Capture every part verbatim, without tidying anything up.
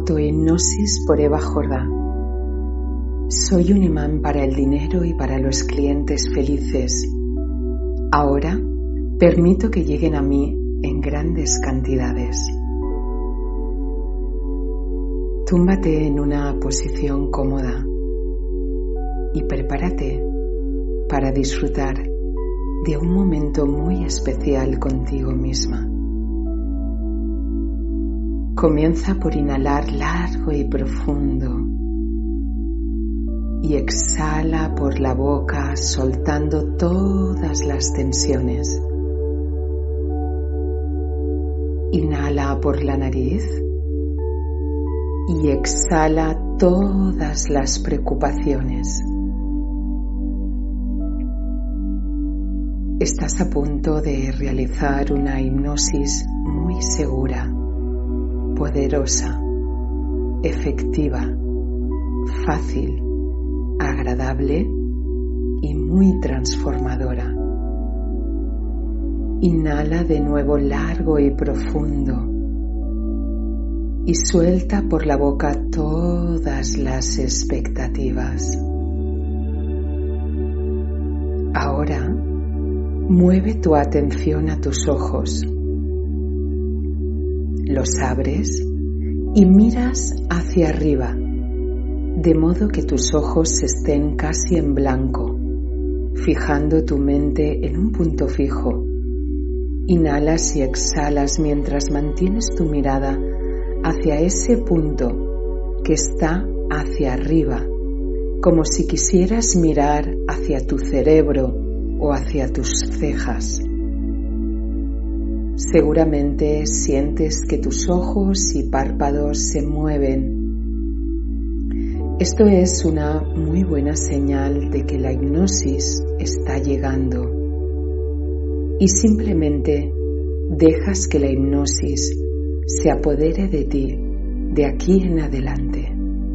Autohipnosis por Eva Jordá. Soy un imán para el dinero y para los clientes felices. Ahora permito que lleguen a mí en grandes cantidades. Túmbate en una posición cómoda y prepárate para disfrutar de un momento muy especial contigo misma. Comienza por inhalar largo y profundo y exhala por la boca soltando todas las tensiones. Inhala por la nariz y exhala todas las preocupaciones. Estás a punto de realizar una hipnosis muy segura, poderosa, efectiva, fácil, agradable y muy transformadora. Inhala de nuevo largo y profundo y suelta por la boca todas las expectativas. Ahora mueve tu atención a tus ojos. Los abres y miras hacia arriba, de modo que tus ojos estén casi en blanco, fijando tu mente en un punto fijo. Inhalas y exhalas mientras mantienes tu mirada hacia ese punto que está hacia arriba, como si quisieras mirar hacia tu cerebro o hacia tus cejas. Seguramente sientes que tus ojos y párpados se mueven. Esto es una muy buena señal de que la hipnosis está llegando y simplemente dejas que la hipnosis se apodere de ti de aquí en adelante.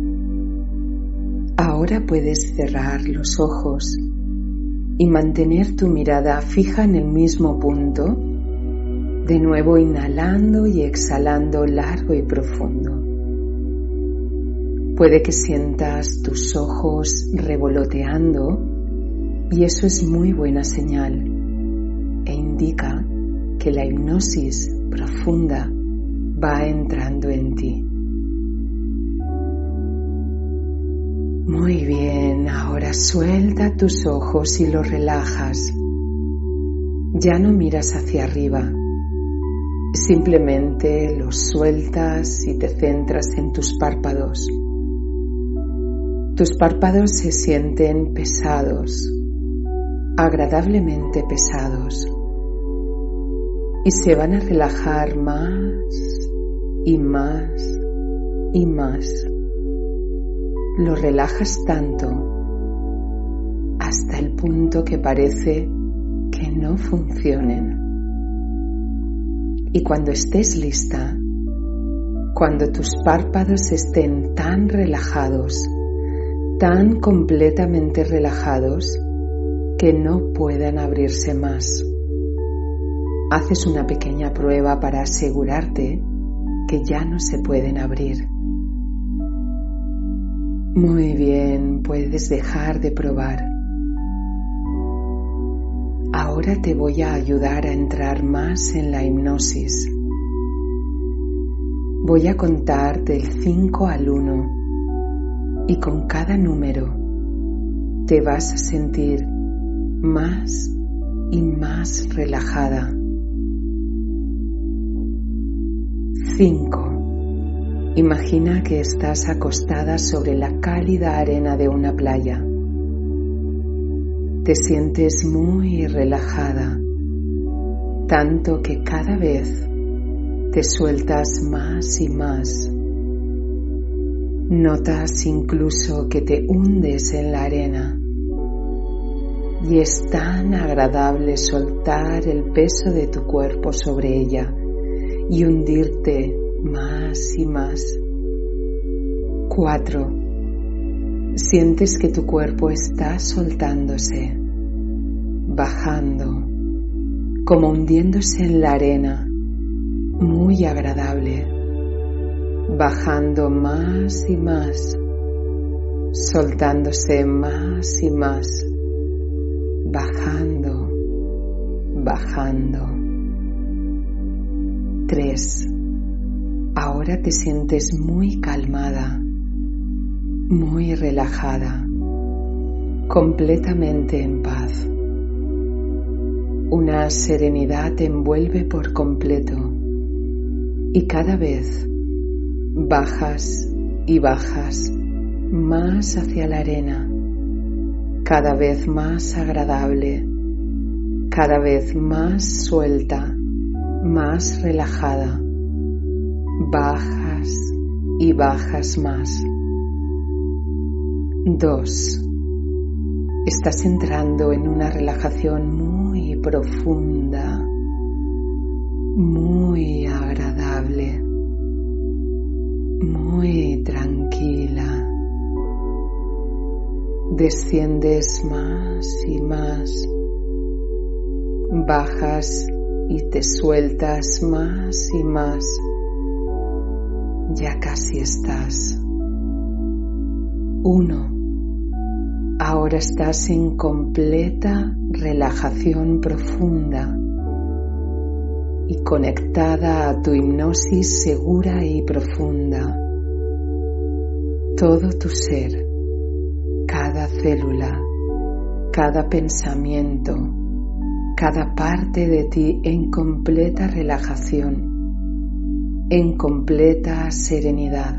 Ahora puedes cerrar los ojos y mantener tu mirada fija en el mismo punto, de nuevo inhalando y exhalando largo y profundo. Puede que sientas tus ojos revoloteando y eso es muy buena señal e indica que la hipnosis profunda va entrando en ti. Muy bien, ahora suelta tus ojos y los relajas. Ya no miras hacia arriba, simplemente los sueltas y te centras en tus párpados. Tus párpados se sienten pesados, agradablemente pesados, y se van a relajar más y más y más. Lo relajas tanto hasta el punto que parece que no funcionen. Y cuando estés lista, cuando tus párpados estén tan relajados, tan completamente relajados que no puedan abrirse más, haces una pequeña prueba para asegurarte que ya no se pueden abrir. Muy bien, puedes dejar de probar. Ahora te voy a ayudar a entrar más en la hipnosis. Voy a contar del cinco al uno y con cada número te vas a sentir más y más relajada. cinco. Imagina que estás acostada sobre la cálida arena de una playa. Te sientes muy relajada, tanto que cada vez te sueltas más y más. Notas incluso que te hundes en la arena y es tan agradable soltar el peso de tu cuerpo sobre ella y hundirte más y más. Cuatro. Sientes que tu cuerpo está soltándose, bajando, como hundiéndose en la arena, muy agradable. bajando más y más, soltándose más y más, bajando, bajando. Tres. Ahora te sientes muy calmada, muy relajada, completamente en paz. Una serenidad te envuelve por completo y cada vez bajas y bajas más hacia la arena, cada vez más agradable, cada vez más suelta, más relajada. Bajas y bajas más. Dos. Estás entrando en una relajación muy profunda, muy agradable, muy tranquila. Desciendes más y más. Bajas y te sueltas más y más. Ya casi estás. Uno. Ahora estás en completa relajación profunda y conectada a tu hipnosis segura y profunda. Todo tu ser, cada célula, cada pensamiento, cada parte de ti en completa relajación, en completa serenidad,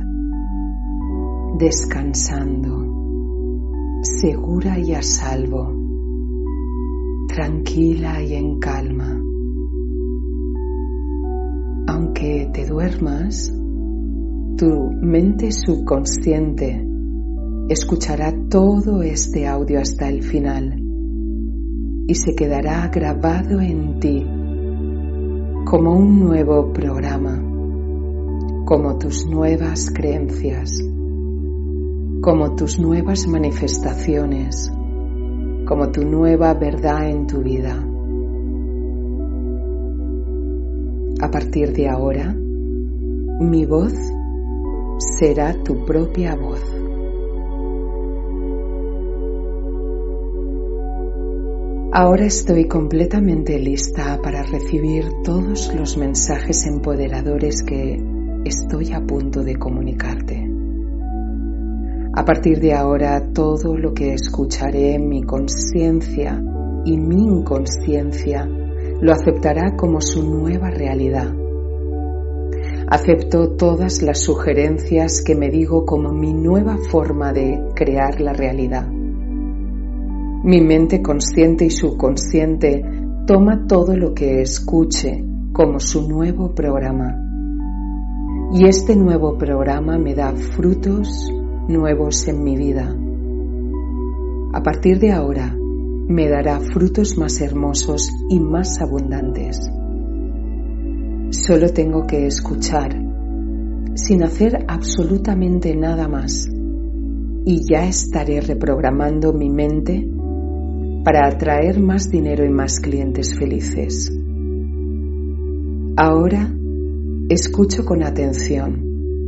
descansando, segura y a salvo, tranquila y en calma. Aunque te duermas, tu mente subconsciente escuchará todo este audio hasta el final y se quedará grabado en ti como un nuevo programa, como tus nuevas creencias, como tus nuevas manifestaciones, como tu nueva verdad en tu vida. A partir de ahora, mi voz será tu propia voz. Ahora estoy completamente lista para recibir todos los mensajes empoderadores que estoy a punto de comunicarte. A partir de ahora, todo lo que escucharé en mi conciencia y mi inconsciencia lo aceptará como su nueva realidad. Acepto todas las sugerencias que me digo como mi nueva forma de crear la realidad. Mi mente consciente y subconsciente toma todo lo que escuche como su nuevo programa. Y este nuevo programa me da frutos nuevos en mi vida. A partir de ahora, me dará frutos más hermosos y más abundantes. Solo tengo que escuchar, sin hacer absolutamente nada más, y ya estaré reprogramando mi mente para atraer más dinero y más clientes felices. Ahora, escucho con atención.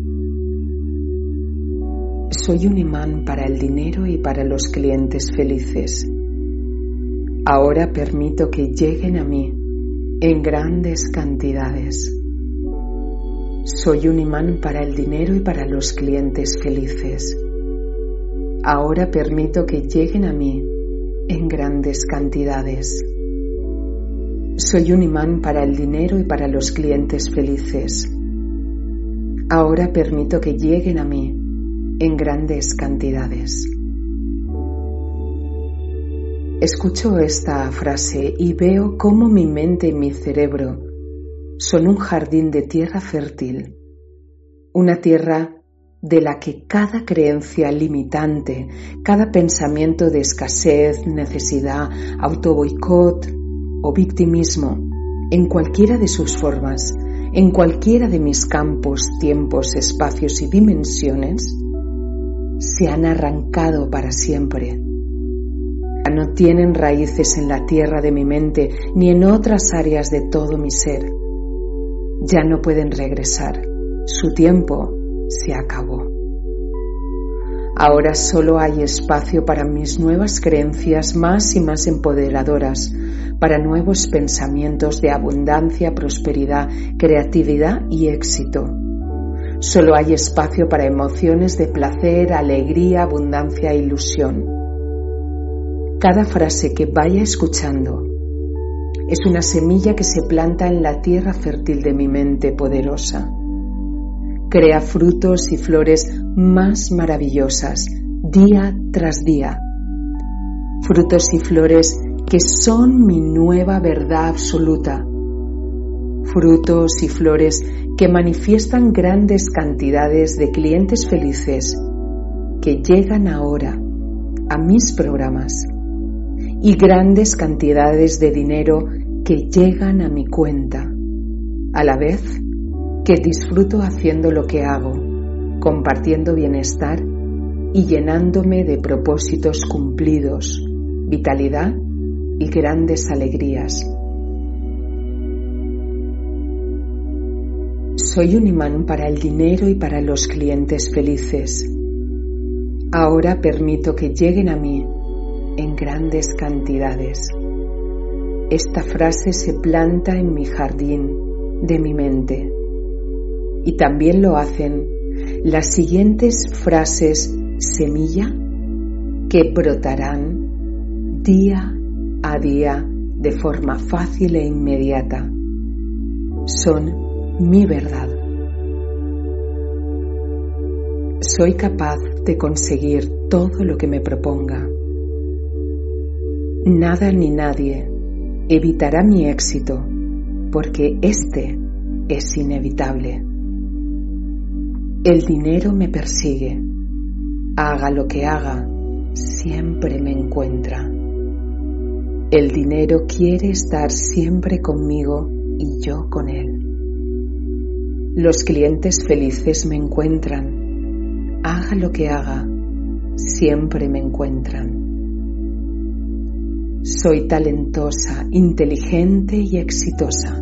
Soy un imán para el dinero y para los clientes felices. Ahora permito que lleguen a mí en grandes cantidades. Soy un imán para el dinero y para los clientes felices. Ahora permito que lleguen a mí en grandes cantidades. Soy un imán para el dinero y para los clientes felices. Ahora permito que lleguen a mí en grandes cantidades. Escucho esta frase y veo cómo mi mente y mi cerebro son un jardín de tierra fértil, una tierra de la que cada creencia limitante, cada pensamiento de escasez, necesidad, autoboicot o victimismo, en cualquiera de sus formas, en cualquiera de mis campos, tiempos, espacios y dimensiones, se han arrancado para siempre. No tienen raíces en la tierra de mi mente ni en otras áreas de todo mi ser. Ya no pueden regresar. Su tiempo se acabó. Ahora solo hay espacio para mis nuevas creencias más y más empoderadoras, para nuevos pensamientos de abundancia, prosperidad, creatividad y éxito. Solo hay espacio para emociones de placer, alegría, abundancia e ilusión. Cada frase que vaya escuchando es una semilla que se planta en la tierra fértil de mi mente poderosa. Crea frutos y flores más maravillosas día tras día. Frutos y flores que son mi nueva verdad absoluta. Frutos y flores que manifiestan grandes cantidades de clientes felices que llegan ahora a mis programas y grandes cantidades de dinero que llegan a mi cuenta, a la vez que disfruto haciendo lo que hago, compartiendo bienestar y llenándome de propósitos cumplidos, vitalidad y grandes alegrías. Soy un imán para el dinero y para los clientes felices. Ahora permito que lleguen a mí en grandes cantidades. Esta frase se planta en mi jardín de mi mente. Y también lo hacen las siguientes frases semilla que brotarán día a día de forma fácil e inmediata. Son mi verdad. Soy capaz de conseguir todo lo que me proponga. Nada ni nadie evitará mi éxito, porque este es inevitable. El dinero me persigue. Haga lo que haga, siempre me encuentra. El dinero quiere estar siempre conmigo y yo con él. Los clientes felices me encuentran. Haga lo que haga, siempre me encuentran. Soy talentosa, inteligente y exitosa.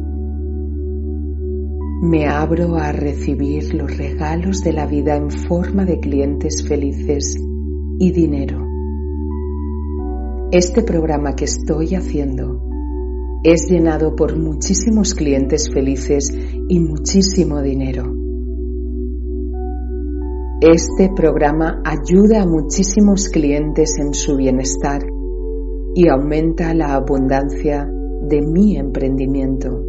Me abro a recibir los regalos de la vida en forma de clientes felices y dinero. Este programa que estoy haciendo es llenado por muchísimos clientes felices y muchísimo dinero. Este programa ayuda a muchísimos clientes en su bienestar y aumenta la abundancia de mi emprendimiento.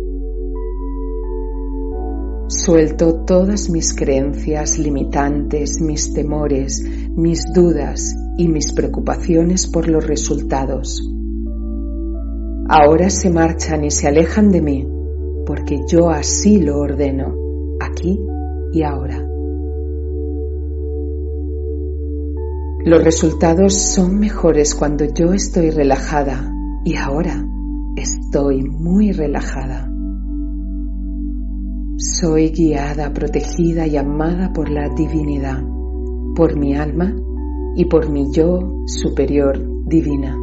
Suelto todas mis creencias limitantes, mis temores, mis dudas y mis preocupaciones por los resultados. Ahora se marchan y se alejan de mí, porque yo así lo ordeno, aquí y ahora. Los resultados son mejores cuando yo estoy relajada, y ahora estoy muy relajada. Soy guiada, protegida y amada por la divinidad, por mi alma y por mi yo superior divina.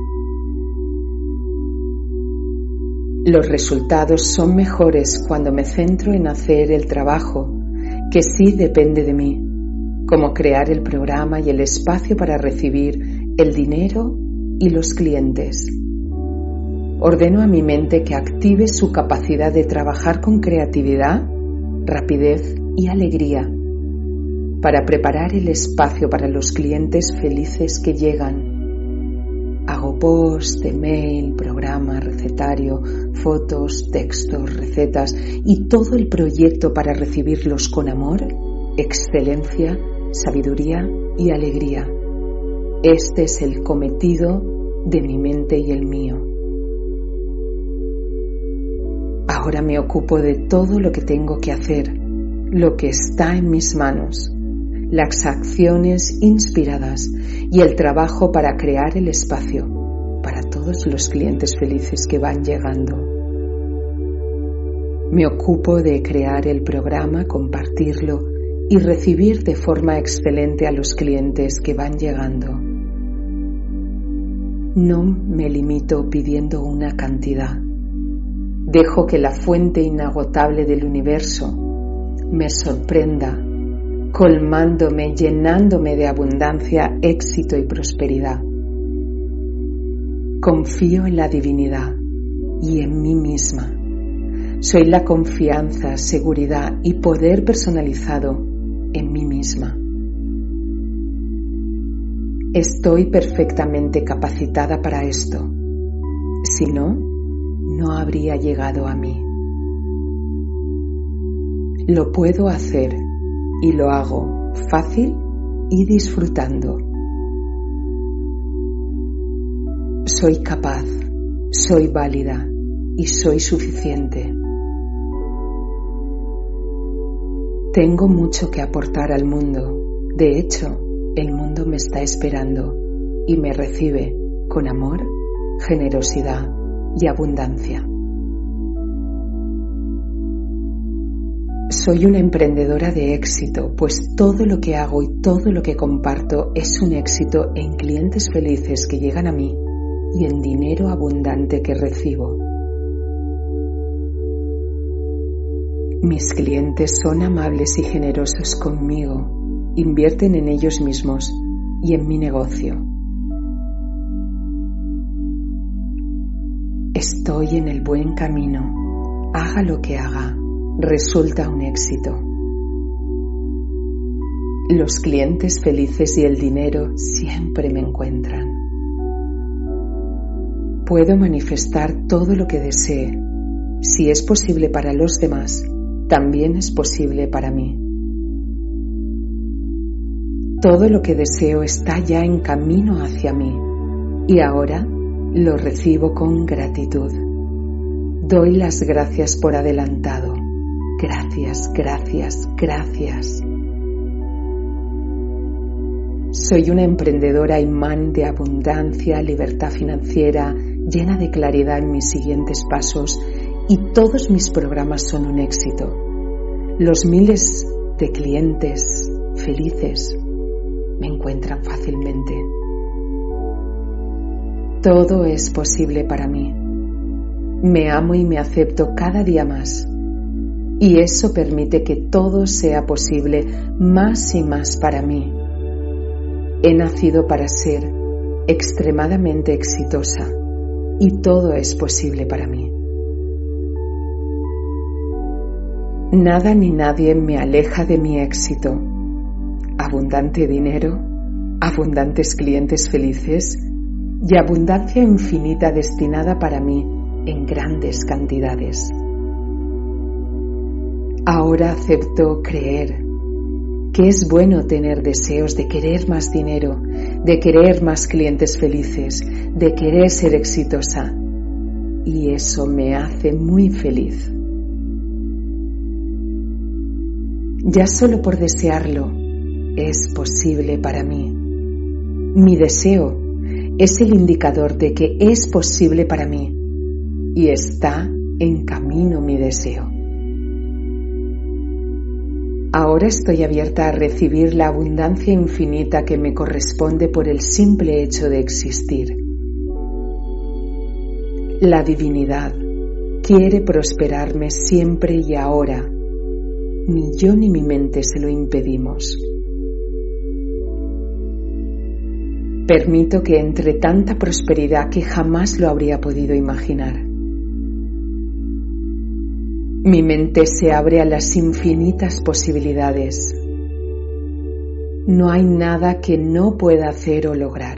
Los resultados son mejores cuando me centro en hacer el trabajo que sí depende de mí, como crear el programa y el espacio para recibir el dinero y los clientes. Ordeno a mi mente que active su capacidad de trabajar con creatividad, rapidez y alegría para preparar el espacio para los clientes felices que llegan. Hago post, email, programa, recetario, fotos, textos, recetas y todo el proyecto para recibirlos con amor, excelencia, sabiduría y alegría. Este es el cometido de mi mente y el mío. Ahora me ocupo de todo lo que tengo que hacer, lo que está en mis manos, las acciones inspiradas y el trabajo para crear el espacio para todos los clientes felices que van llegando. Me ocupo de crear el programa, compartirlo y recibir de forma excelente a los clientes que van llegando. No me limito pidiendo una cantidad. Dejo que la fuente inagotable del universo me sorprenda colmándome, llenándome de abundancia, éxito y prosperidad. Confío en la divinidad y en mí misma. Soy la confianza, seguridad y poder personalizado en mí misma. Estoy perfectamente capacitada para esto. Si no, no habría llegado a mí. Lo puedo hacer y lo hago fácil y disfrutando. Soy capaz, soy válida y soy suficiente. Tengo mucho que aportar al mundo. De hecho, el mundo me está esperando y me recibe con amor, generosidad y abundancia. Soy una emprendedora de éxito, pues todo lo que hago y todo lo que comparto es un éxito en clientes felices que llegan a mí y en dinero abundante que recibo. Mis clientes son amables y generosos conmigo, invierten en ellos mismos y en mi negocio. Estoy en el buen camino, haga lo que haga, resulta un éxito. Los clientes felices y el dinero siempre me encuentran. Puedo manifestar todo lo que desee. Si es posible para los demás, también es posible para mí. Todo lo que deseo está ya en camino hacia mí y ahora lo recibo con gratitud. Doy las gracias por adelantado. Gracias, gracias, gracias. Soy una emprendedora imán de abundancia, libertad financiera, llena de claridad en mis siguientes pasos y todos mis programas son un éxito. Los miles de clientes felices me encuentran fácilmente. Todo es posible para mí. Me amo y me acepto cada día más. Y eso permite que todo sea posible más y más para mí. He nacido para ser extremadamente exitosa y todo es posible para mí. Nada ni nadie me aleja de mi éxito. Abundante dinero, abundantes clientes felices y abundancia infinita destinada para mí en grandes cantidades. Ahora acepto creer que es bueno tener deseos de querer más dinero, de querer más clientes felices, de querer ser exitosa. Y eso me hace muy feliz. Ya solo por desearlo es posible para mí. Mi deseo es el indicador de que es posible para mí y está en camino mi deseo. Ahora estoy abierta a recibir la abundancia infinita que me corresponde por el simple hecho de existir. La divinidad quiere prosperarme siempre y ahora. Ni yo ni mi mente se lo impedimos. Permito que entre tanta prosperidad que jamás lo habría podido imaginar. Mi mente se abre a las infinitas posibilidades. No hay nada que no pueda hacer o lograr.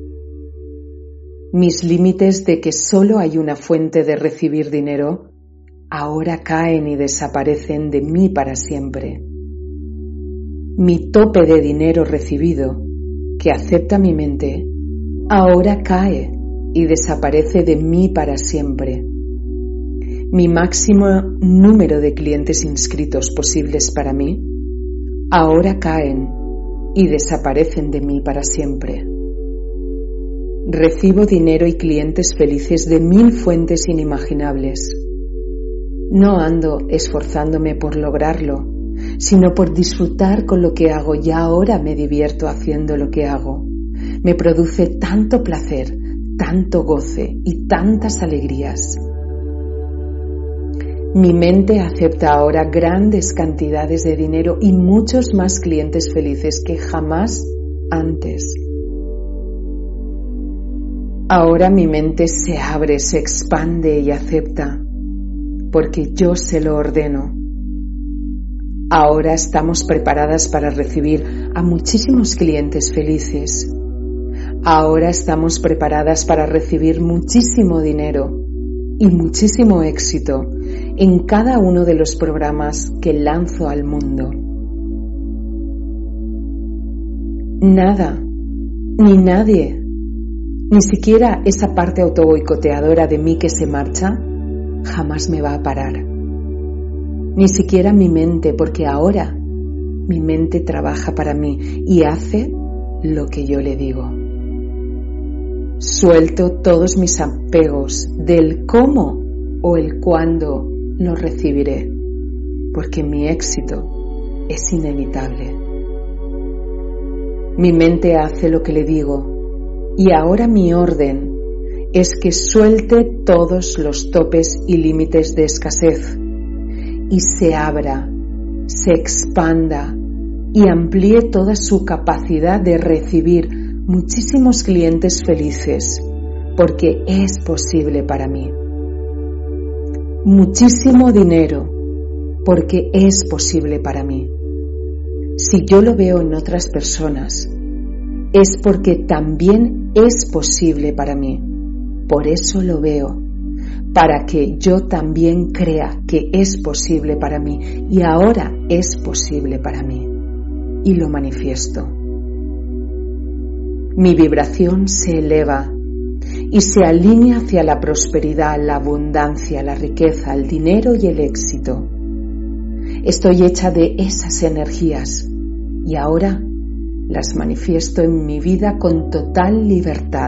Mis límites de que solo hay una fuente de recibir dinero ahora caen y desaparecen de mí para siempre. Mi tope de dinero recibido, que acepta mi mente, ahora cae y desaparece de mí para siempre. Mi máximo número de clientes inscritos posibles para mí, ahora caen y desaparecen de mí para siempre. Recibo dinero y clientes felices de mil fuentes inimaginables. No ando esforzándome por lograrlo, sino por disfrutar con lo que hago y ahora me divierto haciendo lo que hago. Me produce tanto placer, tanto goce y tantas alegrías. Mi mente acepta ahora grandes cantidades de dinero y muchos más clientes felices que jamás antes. Ahora mi mente se abre, se expande y acepta, porque yo se lo ordeno. Ahora estamos preparadas para recibir a muchísimos clientes felices. Ahora estamos preparadas para recibir muchísimo dinero y muchísimo éxito en cada uno de los programas que lanzo al mundo. Nada, ni nadie, ni siquiera esa parte autoboicoteadora de mí que se marcha, jamás me va a parar. Ni siquiera mi mente, porque ahora mi mente trabaja para mí y hace lo que yo le digo. Suelto todos mis apegos del cómo o el cuándo lo recibiré, porque mi éxito es inevitable. Mi mente hace lo que le digo y ahora mi orden es que suelte todos los topes y límites de escasez y se abra, se expanda y amplíe toda su capacidad de recibir muchísimos clientes felices, porque es posible para mí. Muchísimo dinero, porque es posible para mí. Si yo lo veo en otras personas, es porque también es posible para mí. Por eso lo veo, para que yo también crea que es posible para mí y ahora es posible para mí. Y lo manifiesto. Mi vibración se eleva y se alinea hacia la prosperidad, la abundancia, la riqueza, el dinero y el éxito. Estoy hecha de esas energías y ahora las manifiesto en mi vida con total libertad.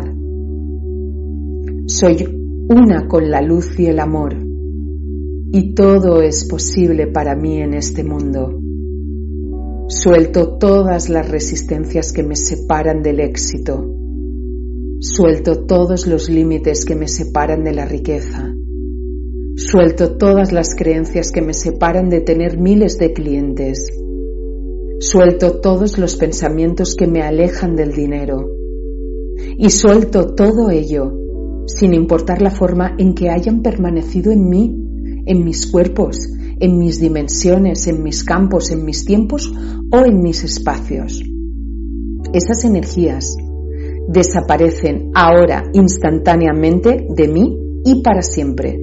Soy una con la luz y el amor y todo es posible para mí en este mundo. Suelto todas las resistencias que me separan del éxito. Suelto todos los límites que me separan de la riqueza. Suelto todas las creencias que me separan de tener miles de clientes. Suelto todos los pensamientos que me alejan del dinero. Y suelto todo ello, sin importar la forma en que hayan permanecido en mí, en mis cuerpos, en mis dimensiones, en mis campos, en mis tiempos o en mis espacios. Esas energías desaparecen ahora instantáneamente de mí y para siempre.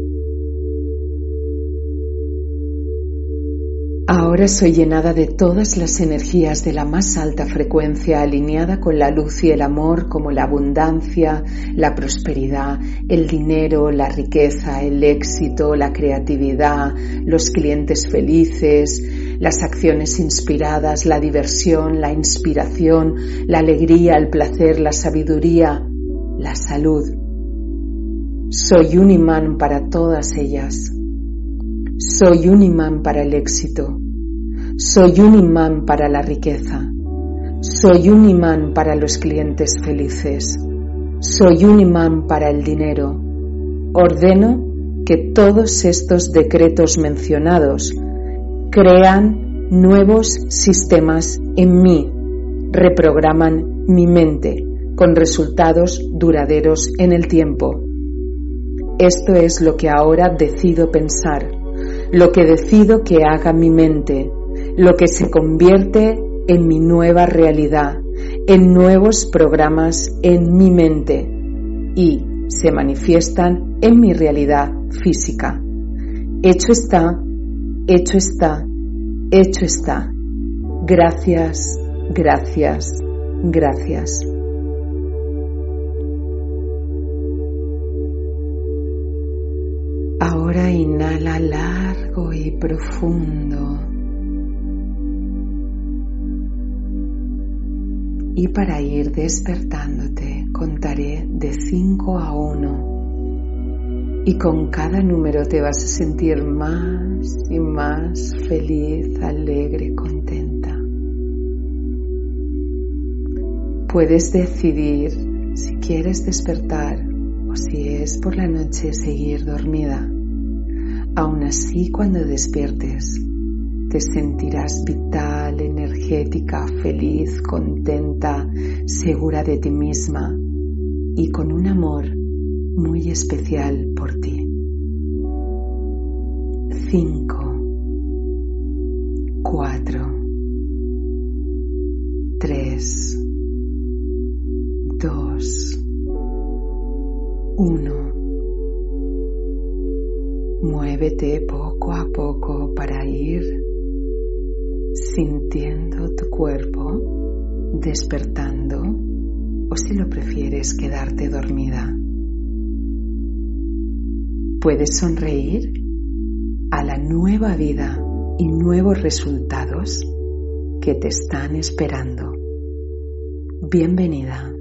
Ahora soy llenada de todas las energías de la más alta frecuencia, alineada con la luz y el amor, como la abundancia, la prosperidad, el dinero, la riqueza, el éxito, la creatividad, los clientes felices, las acciones inspiradas, la diversión, la inspiración, la alegría, el placer, la sabiduría, la salud. Soy un imán para todas ellas. Soy un imán para el éxito. Soy un imán para la riqueza. Soy un imán para los clientes felices. Soy un imán para el dinero. Ordeno que todos estos decretos mencionados crean nuevos sistemas en mí, reprograman mi mente con resultados duraderos en el tiempo. Esto es lo que ahora decido pensar, lo que decido que haga mi mente, lo que se convierte en mi nueva realidad, en nuevos programas en mi mente y se manifiestan en mi realidad física. Hecho está, hecho está, hecho está. Gracias, gracias, gracias. Ahora inhala largo y profundo. Y para ir despertándote contaré de cinco a uno. Y con cada número te vas a sentir más y más feliz, alegre, contenta. Puedes decidir si quieres despertar o si es por la noche seguir dormida. Aún así, cuando despiertes, te sentirás vital, energética, feliz, contenta, segura de ti misma y con un amor muy especial por ti. Cinco, cuatro, tres, dos, uno. Muévete poco a poco para ir sintiendo tu cuerpo, despertando o si lo prefieres quedarte dormida. Puedes sonreír a la nueva vida y nuevos resultados que te están esperando. Bienvenida.